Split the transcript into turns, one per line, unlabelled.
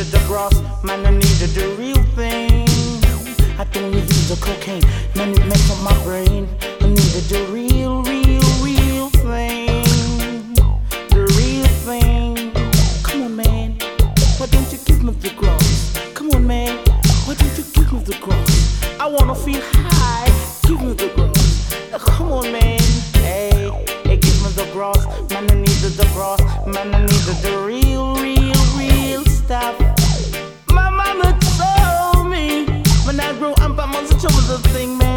the grass, man, I needed the real thing. I don't need the cocaine, man, it messed up my brain. I needed the real thing. The real thing. Come on, man, why don't you give me the grass? Come on, man, why don't you give me the grass? I wanna feel high, give me the grass. Come on, man, hey, give me the grass. Man, I needed the grass, man, I needed the real stuff. My mama told me when I grow up, I must show the thing, man.